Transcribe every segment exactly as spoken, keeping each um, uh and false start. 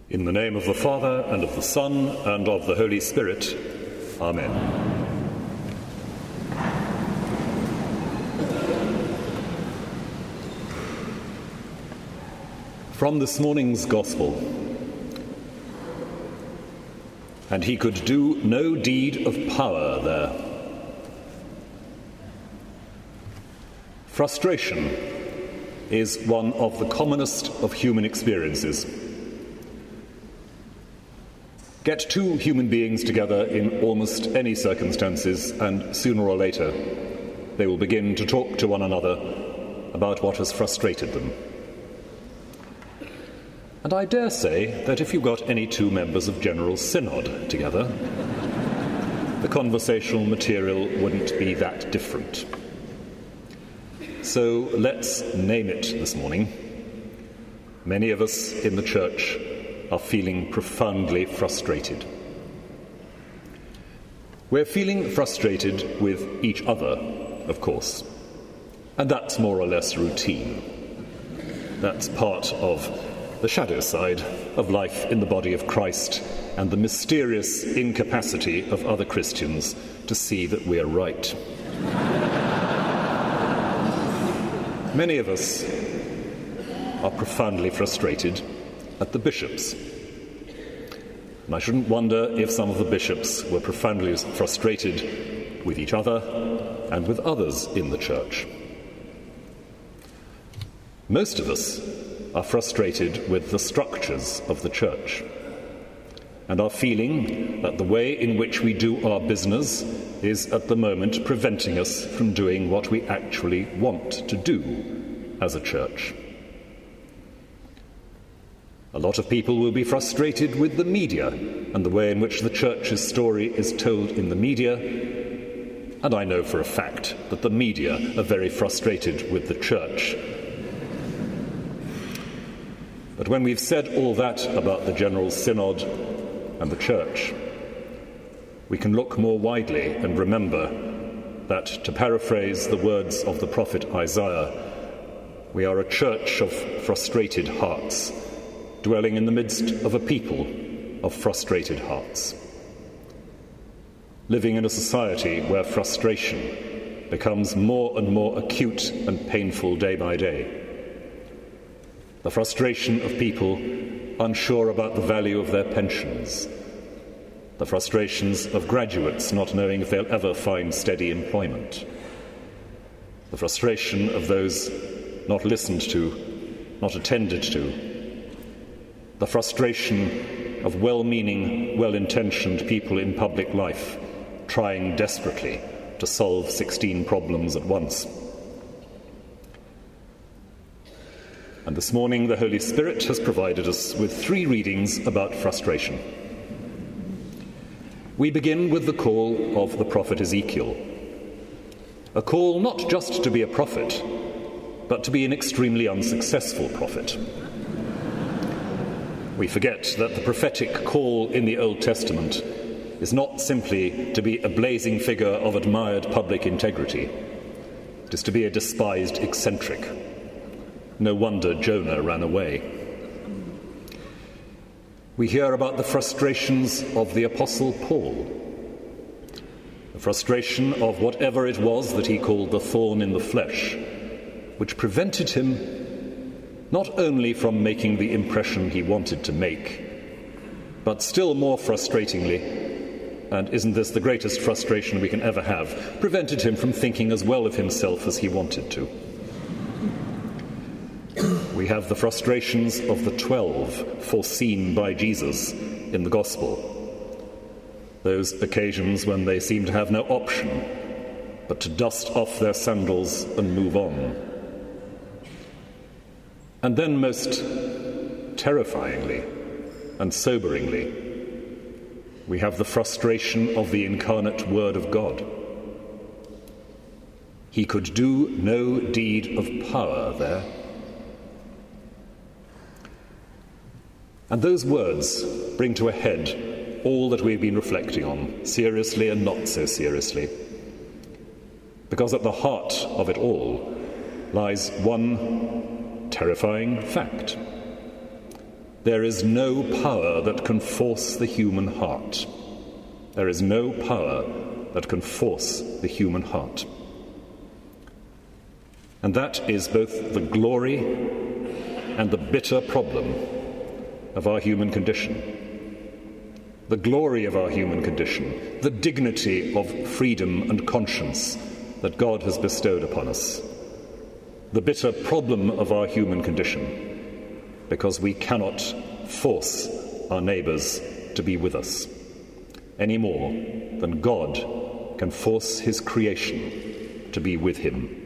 In the name of the Father, and of the Son, and of the Holy Spirit. Amen. From this morning's Gospel. And he could do no deed of power there. Frustration is one of the commonest of human experiences. Get two human beings together in almost any circumstances, and sooner or later they will begin to talk to one another about what has frustrated them. And I dare say that if you got any two members of General Synod together, the conversational material wouldn't be that different. So let's name it this morning. Many of us in the church are feeling profoundly frustrated. We're feeling frustrated with each other, of course, and that's more or less routine. That's part of the shadow side of life in the body of Christ and the mysterious incapacity of other Christians to see that we're right. Many of us are profoundly frustrated at the bishops. And I shouldn't wonder if some of the bishops were profoundly frustrated with each other and with others in the church. Most of us are frustrated with the structures of the church and are feeling that the way in which we do our business is at the moment preventing us from doing what we actually want to do as a church. A lot of people will be frustrated with the media and the way in which the church's story is told in the media, and I know for a fact that the media are very frustrated with the church. But when we've said all that about the General Synod and the church, we can look more widely and remember that, to paraphrase the words of the prophet Isaiah, we are a church of frustrated hearts, dwelling in the midst of a people of frustrated hearts, living in a society where frustration becomes more and more acute and painful day by day. The frustration of people unsure about the value of their pensions, the frustrations of graduates not knowing if they'll ever find steady employment, the frustration of those not listened to, not attended to, the frustration of well-meaning, well-intentioned people in public life trying desperately to solve sixteen problems at once. And this morning the Holy Spirit has provided us with three readings about frustration. We begin with the call of the prophet Ezekiel, a call not just to be a prophet, but to be an extremely unsuccessful prophet. We forget that the prophetic call in the Old Testament is not simply to be a blazing figure of admired public integrity. It is to be a despised eccentric. No wonder Jonah ran away. We hear about the frustrations of the Apostle Paul, the frustration of whatever it was that he called the thorn in the flesh, which prevented him not only from making the impression he wanted to make, but still more frustratingly, and isn't this the greatest frustration we can ever have, prevented him from thinking as well of himself as he wanted to. We have the frustrations of the twelve foreseen by Jesus in the Gospel, those occasions when they seem to have no option but to dust off their sandals and move on. And then, most terrifyingly and soberingly, we have the frustration of the incarnate Word of God. He could do no deed of power there. And those words bring to a head all that we've been reflecting on, seriously and not so seriously. Because at the heart of it all lies one terrifying fact. There is no power that can force the human heart. There is no power that can force the human heart. And that is both the glory and the bitter problem of our human condition. The glory of our human condition, the dignity of freedom and conscience that God has bestowed upon us. The bitter problem of our human condition, because we cannot force our neighbours to be with us any more than God can force his creation to be with him.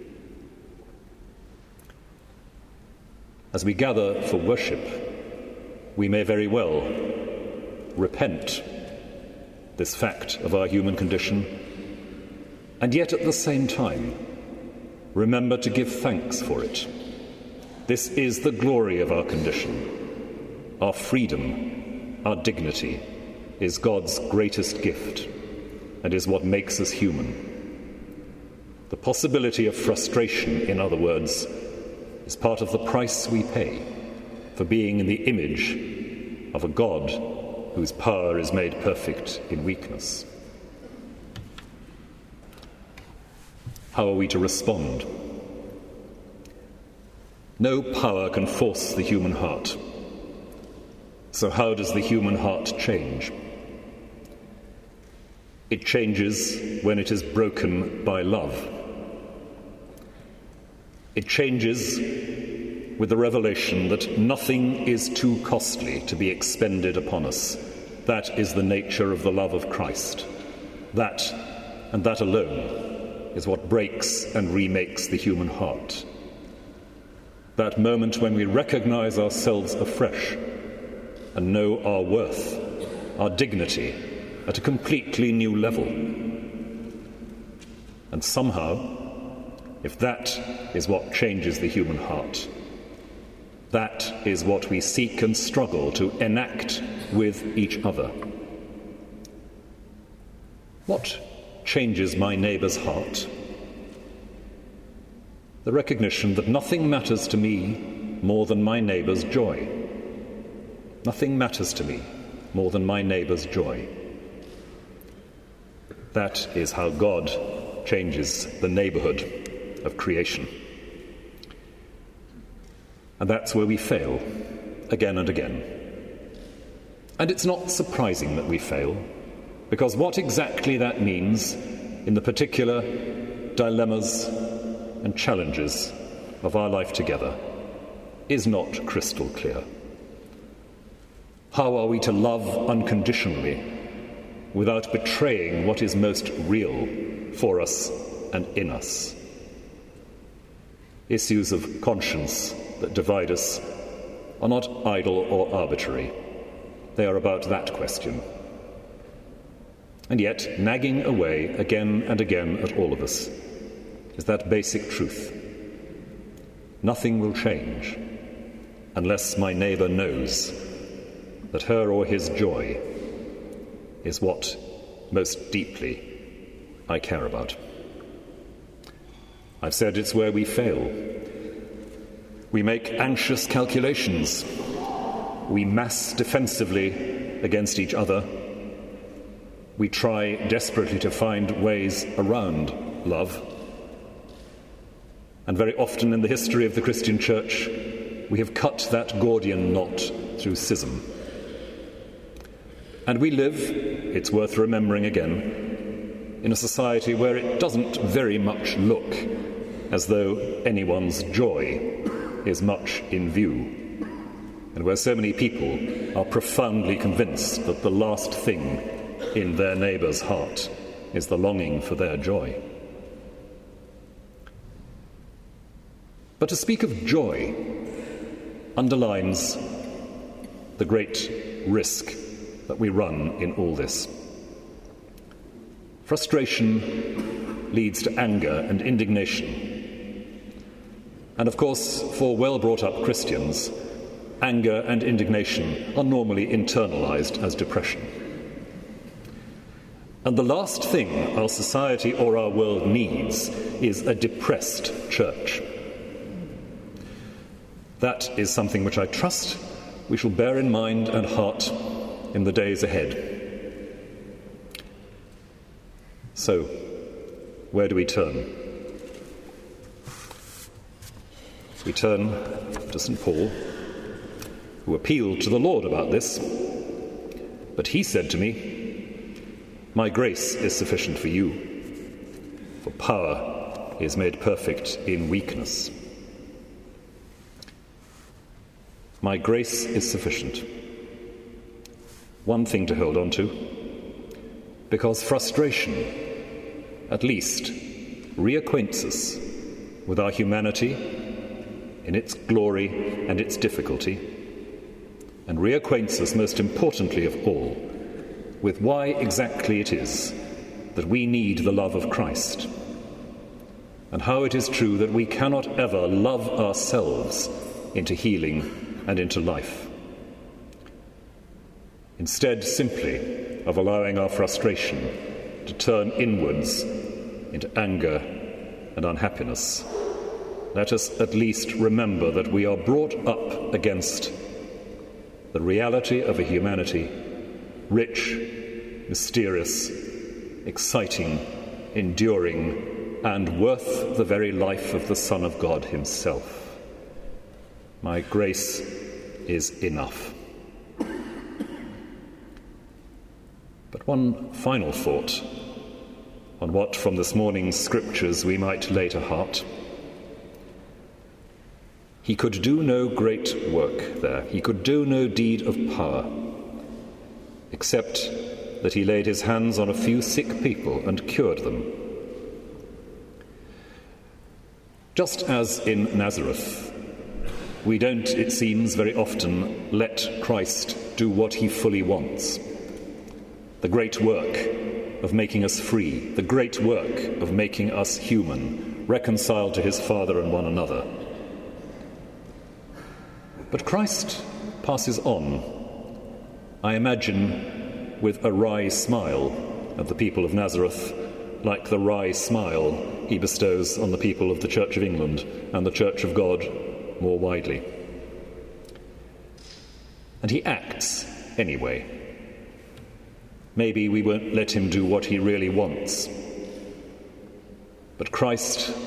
As we gather for worship, we may very well repent this fact of our human condition, and yet at the same time remember to give thanks for it. This is the glory of our condition. Our freedom, our dignity, is God's greatest gift and is what makes us human. The possibility of frustration, in other words, is part of the price we pay for being in the image of a God whose power is made perfect in weakness. How are we to respond? No power can force the human heart. So how does the human heart change? It changes when it is broken by love. It changes with the revelation that nothing is too costly to be expended upon us. That is the nature of the love of Christ. That, and that alone, is what breaks and remakes the human heart. That moment when we recognize ourselves afresh and know our worth, our dignity, at a completely new level. And somehow, if that is what changes the human heart, that is what we seek and struggle to enact with each other. What changes my neighbour's heart? The recognition that nothing matters to me more than my neighbour's joy. Nothing matters to me more than my neighbour's joy. That is how God changes the neighbourhood of creation. And that's where we fail, again and again. And it's not surprising that we fail, because what exactly that means in the particular dilemmas and challenges of our life together is not crystal clear. How are we to love unconditionally without betraying what is most real for us and in us? Issues of conscience that divide us are not idle or arbitrary. They are about that question. And yet, nagging away again and again at all of us is that basic truth. Nothing will change unless my neighbour knows that her or his joy is what most deeply I care about. I've said it's where we fail. We make anxious calculations. We mass defensively against each other. We try desperately to find ways around love. And very often in the history of the Christian Church, we have cut that Gordian knot through schism. And we live, it's worth remembering again, in a society where it doesn't very much look as though anyone's joy is much in view, and where so many people are profoundly convinced that the last thing in their neighbour's heart is the longing for their joy. But to speak of joy underlines the great risk that we run in all this. Frustration leads to anger and indignation. And of course, for well-brought-up Christians, anger and indignation are normally internalized as depression. And the last thing our society or our world needs is a depressed church. That is something which I trust we shall bear in mind and heart in the days ahead. So, where do we turn? We turn to Saint Paul, who appealed to the Lord about this, but he said to me, "My grace is sufficient for you, for power is made perfect in weakness." My grace is sufficient. One thing to hold on to, because frustration, at least, reacquaints us with our humanity in its glory and its difficulty, and reacquaints us, most importantly of all, with why exactly it is that we need the love of Christ, and how it is true that we cannot ever love ourselves into healing and into life. Instead, simply of allowing our frustration to turn inwards into anger and unhappiness, let us at least remember that we are brought up against the reality of a humanity rich, mysterious, exciting, enduring, and worth the very life of the Son of God himself. My grace is enough. But one final thought on what from this morning's scriptures we might lay to heart. He could do no great work there. He could do no deed of power, except that he laid his hands on a few sick people and cured them. Just as in Nazareth, we don't, it seems, very often let Christ do what he fully wants. The great work of making us free, the great work of making us human, reconciled to his Father and one another. But Christ passes on, I imagine, with a wry smile at the people of Nazareth, like the wry smile he bestows on the people of the Church of England and the Church of God more widely. And he acts anyway. Maybe we won't let him do what he really wants. But Christ,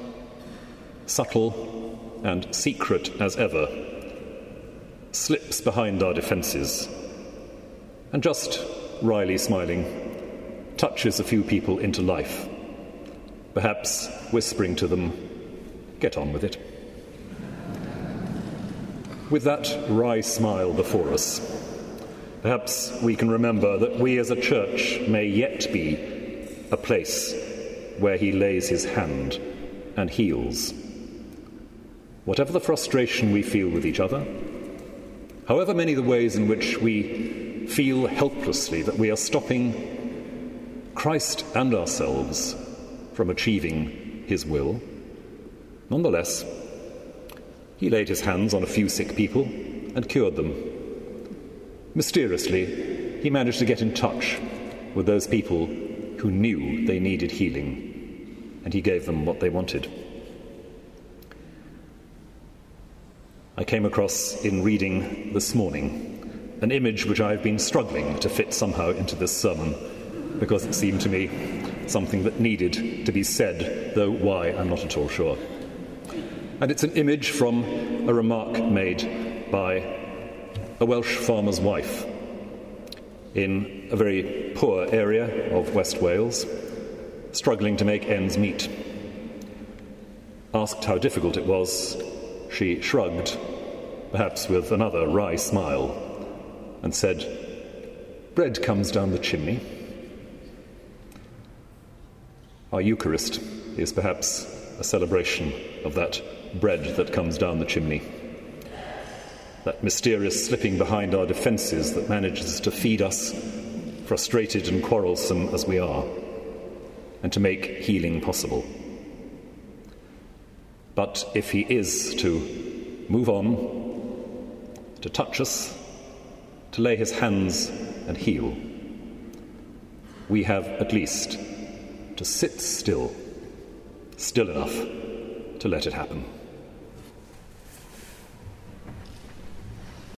subtle and secret as ever, slips behind our defences and just, wryly smiling, touches a few people into life, perhaps whispering to them, "Get on with it." With that wry smile before us, perhaps we can remember that we as a church may yet be a place where he lays his hand and heals. Whatever the frustration we feel with each other, however many the ways in which we feel helplessly that we are stopping Christ and ourselves from achieving his will, nonetheless, he laid his hands on a few sick people and cured them. Mysteriously, he managed to get in touch with those people who knew they needed healing, and he gave them what they wanted. I came across, in reading this morning, an image which I've been struggling to fit somehow into this sermon, because it seemed to me something that needed to be said, though why, I'm not at all sure. And it's an image from a remark made by a Welsh farmer's wife in a very poor area of West Wales, struggling to make ends meet. Asked how difficult it was, she shrugged, perhaps with another wry smile, and said, "Bread comes down the chimney." Our Eucharist is perhaps a celebration of that bread that comes down the chimney, that mysterious slipping behind our defences that manages to feed us, frustrated and quarrelsome as we are, and to make healing possible. But if he is to move on, to touch us, to lay his hands and heal, we have at least to sit still, still enough to let it happen.